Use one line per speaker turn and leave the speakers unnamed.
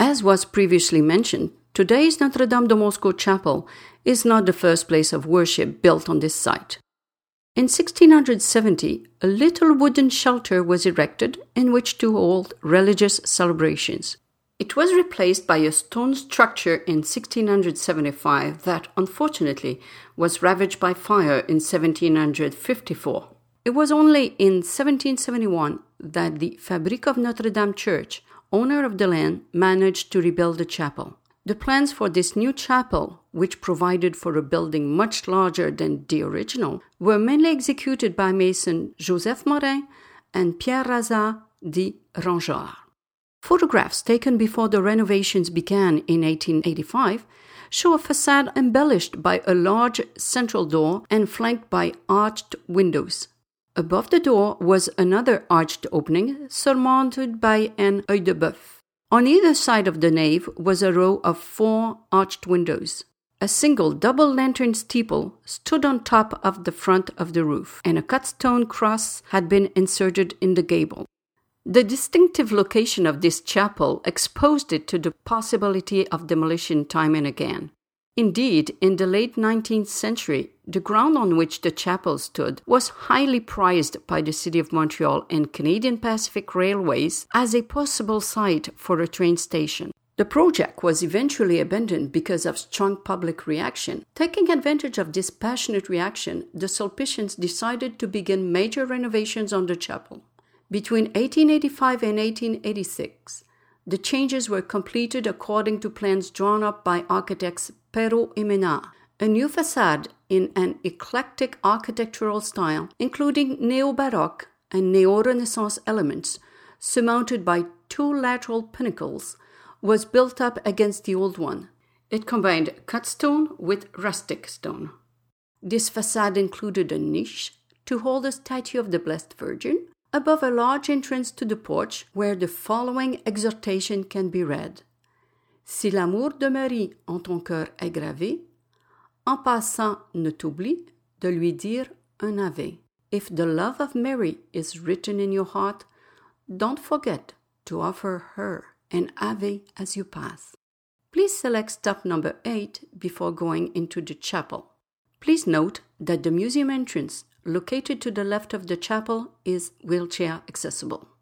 As was previously mentioned, today's Notre-Dame de Moscou Chapel is not the first place of worship built on this site. In 1670, a little wooden shelter was erected in which to hold religious celebrations. It was replaced by a stone structure in 1675 that, unfortunately, was ravaged by fire in 1754. It was only in 1771 that the Fabrique of Notre-Dame Church, owner of the land, managed to rebuild the chapel. The plans for this new chapel, which provided for a building much larger than the original, were mainly executed by mason Joseph Morin and Pierre Razat de Rangard. Photographs taken before the renovations began in 1885 show a facade embellished by a large central door and flanked by arched windows. Above the door was another arched opening surmounted by an œil de bœuf. On either side of the nave was a row of 4 arched windows. A single double lantern steeple stood on top of the front of the roof, and a cut stone cross had been inserted in the gable. The distinctive location of this chapel exposed it to the possibility of demolition time and again. Indeed, in the late 19th century, the ground on which the chapel stood was highly prized by the City of Montreal and Canadian Pacific Railways as a possible site for a train station. The project was eventually abandoned because of strong public reaction. Taking advantage of this passionate reaction, the Sulpicians decided to begin major renovations on the chapel. Between 1885 and 1886, the changes were completed according to plans drawn up by architects Perrault and Menard. A new facade in an eclectic architectural style, including neo-Baroque and neo-Renaissance elements, surmounted by 2 lateral pinnacles, was built up against the old one. It combined cut stone with rustic stone. This facade included a niche to hold a statue of the Blessed Virgin, above a large entrance to the porch where the following exhortation can be read. Si l'amour de Marie en ton cœur est gravé, en passant ne t'oublie de lui dire un Ave. If the love of Mary is written in your heart, don't forget to offer her an Ave as you pass. Please select stop number 8 before going into the chapel. Please note that the museum entrance located to the left of the chapel is wheelchair accessible.